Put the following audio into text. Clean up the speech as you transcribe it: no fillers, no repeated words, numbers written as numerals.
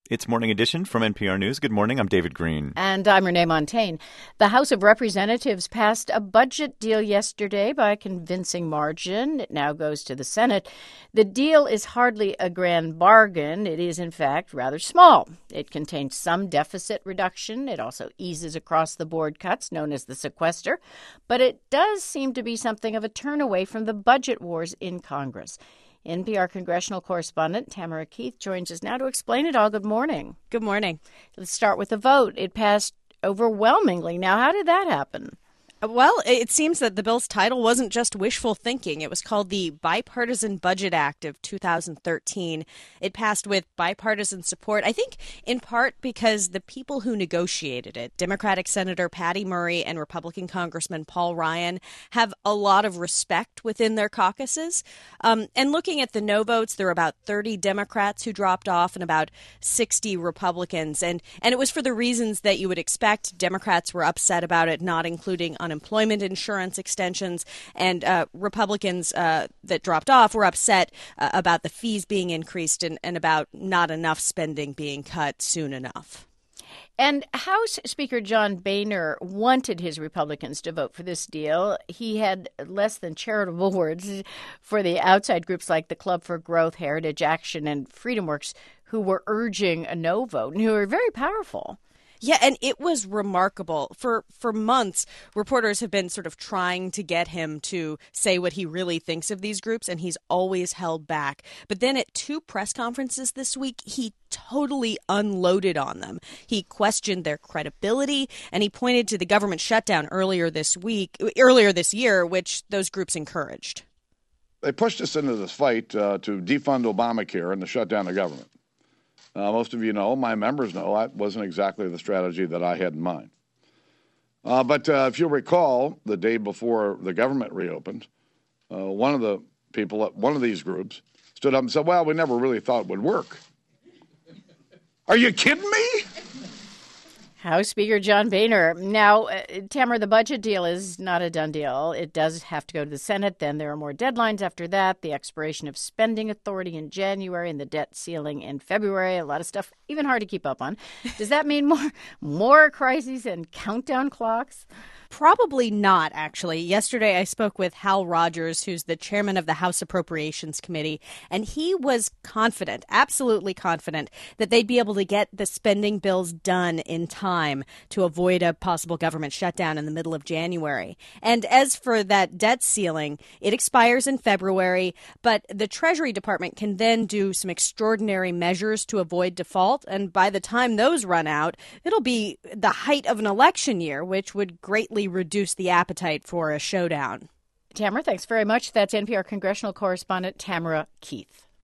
It's Morning Edition from NPR News. Good morning. I'm David Green. And I'm Renee Montaigne. The House of Representatives passed a budget deal yesterday by a convincing margin. It now goes to the Senate. The deal is hardly a grand bargain. It is, in fact, rather small. It contains some deficit reduction. It also eases across-the-board cuts, known as the sequester. But it does seem to be something of a turn away from the budget wars in Congress. NPR congressional correspondent Tamara Keith joins us now to explain it all. Good morning. Good morning. Let's start with the vote. It passed overwhelmingly. Now, how did that happen? Well, it seems that the bill's title wasn't just wishful thinking. It was called the Bipartisan Budget Act of 2013. It passed with bipartisan support, I think in part because the people who negotiated it, Democratic Senator Patty Murray and Republican Congressman Paul Ryan, have a lot of respect within their caucuses. And looking at the no votes, there were about 30 Democrats who dropped off and about 60 Republicans. And it was for the reasons that you would expect. Democrats were upset about it not including unemployment insurance extensions, and Republicans that dropped off were upset about the fees being increased and about not enough spending being cut soon enough. And House Speaker John Boehner wanted his Republicans to vote for this deal. He had less than charitable words for the outside groups like the Club for Growth, Heritage Action, and FreedomWorks, who were urging a no vote and who are very powerful. Yeah, and it was remarkable. For months, reporters have been sort of trying to get him to say what he really thinks of these groups, and he's always held back. But then at two press conferences this week, he totally unloaded on them. He questioned their credibility, and he pointed to the government shutdown earlier this year, which those groups encouraged. They pushed us into this fight to defund Obamacare and to shut down the government. Most of you know, my members know, that wasn't exactly the strategy that I had in mind. But if you'll recall, the day before the government reopened, one of the people at one of these groups stood up and said, well, we never really thought it would work. Are you kidding me? House Speaker John Boehner. Now, Tamara, the budget deal is not a done deal. It does have to go to the Senate. Then there are more deadlines after that, the expiration of spending authority in January and the debt ceiling in February. A lot of stuff, even hard to keep up on. Does that mean more crises and countdown clocks? Probably not, actually. Yesterday, I spoke with Hal Rogers, who's the chairman of the House Appropriations Committee, and he was confident, absolutely confident, that they'd be able to get the spending bills done in time to avoid a possible government shutdown in the middle of January. And as for that debt ceiling, it expires in February, but the Treasury Department can then do some extraordinary measures to avoid default, and by the time those run out, it'll be the height of an election year, which would greatly reduce the appetite for a showdown. Tamara, thanks very much. That's NPR congressional correspondent Tamara Keith.